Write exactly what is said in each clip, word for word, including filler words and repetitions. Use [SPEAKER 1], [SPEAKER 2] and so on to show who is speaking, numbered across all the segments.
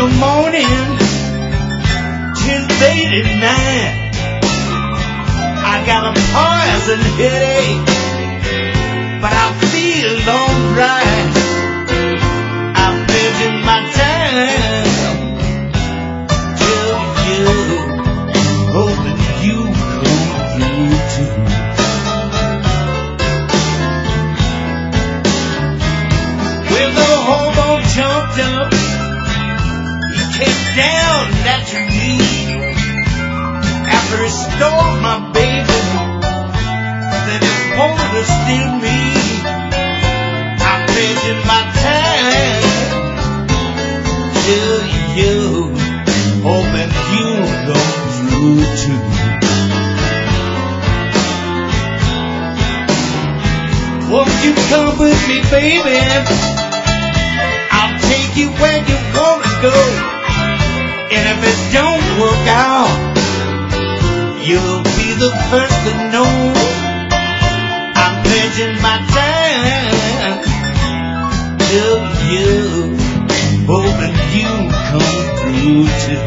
[SPEAKER 1] the morning till late at night. I got a poison headache, but I feel alright. I'm pledging my time till you, hoping you come through too. Well, the hobo jumped up, he came down naturally after he stole my baby. That is wanted to steal me. I'm pledging my time till you, hoping you come through too. Won't you come with me, baby? I'll take you where you wanna go. And if it don't work out, you'll be the first to know. I'm pledging my time till you, hoping you come through too.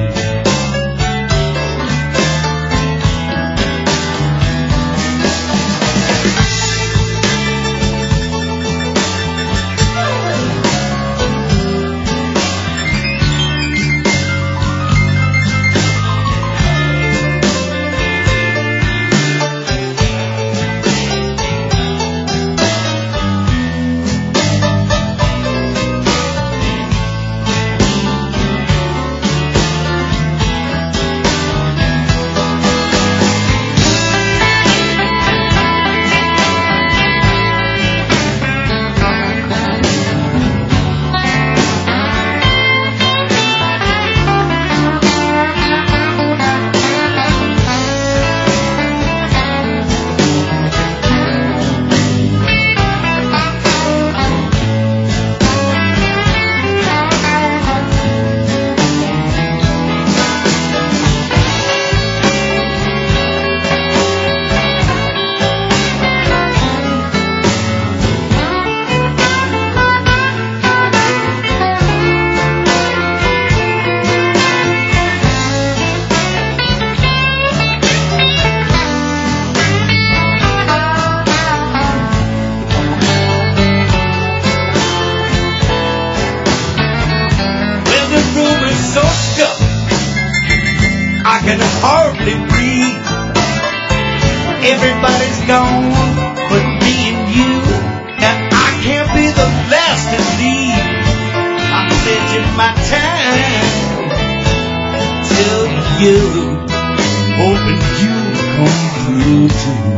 [SPEAKER 1] Everybody's gone but me and you, and I can't be the last to leave. I'm pledging my time till you, hoping you come through too.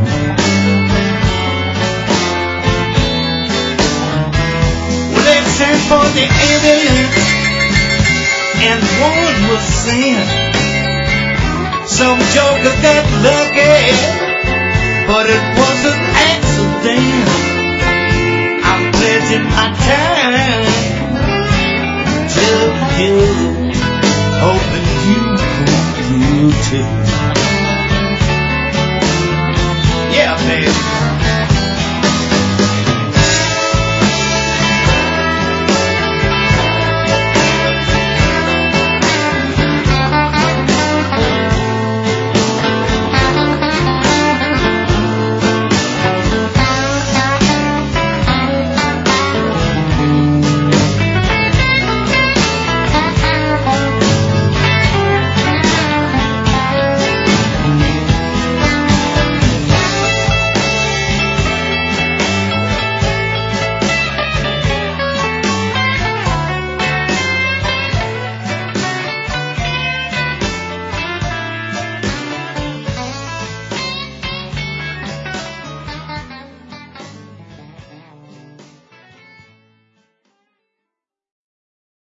[SPEAKER 1] Well, they sent for the ambulance and one was sent. Some joker got lucky, but it wasn't